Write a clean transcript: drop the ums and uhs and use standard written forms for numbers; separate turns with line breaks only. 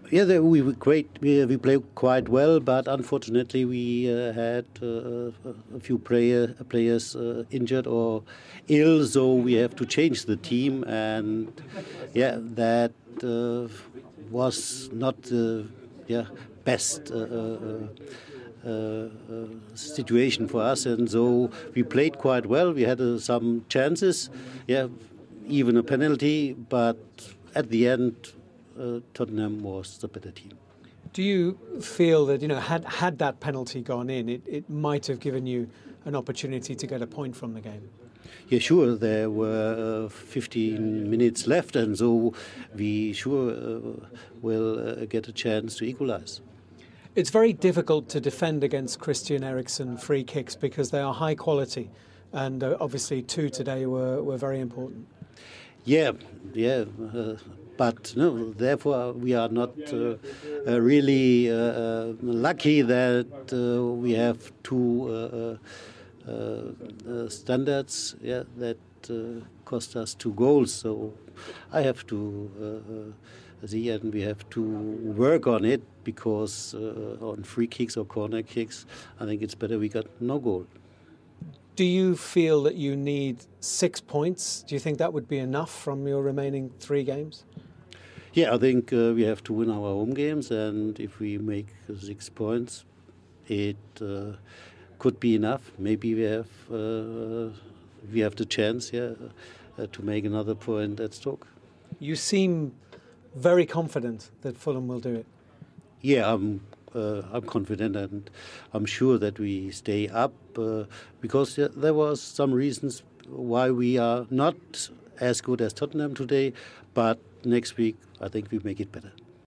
Yeah, we were great. We played quite well, but unfortunately we had a few players injured or ill, so we have to change the team. And yeah, that was not the best situation for us. And so we played quite well. We had some chances, even a penalty, but at the end, Tottenham was the better team.
Do you feel that, had that penalty gone in, it might have given you an opportunity to get a point from the game?
Yeah, sure. There were 15 minutes left, and so we will get a chance to equalize.
It's very difficult to defend against Christian Eriksen free kicks because they are high quality, and obviously 2 today were very important.
Yeah. But no, therefore we are not really lucky that we have 2 standards that cost us 2 goals. So I have to see, and we have to work on it, because on free kicks or corner kicks, I think it's better we got no goal.
Do you feel that you need 6 points? Do you think that would be enough from your remaining 3 games?
Yeah, I think we have to win our home games, and if we make 6 points, it could be enough. Maybe we have the chance, to make another point at Stoke.
You seem very confident that Fulham will do it.
Yeah, I'm confident, and I'm sure that we stay up, because there was some reasons why we are not as good as Tottenham today, but next week I think we make it better.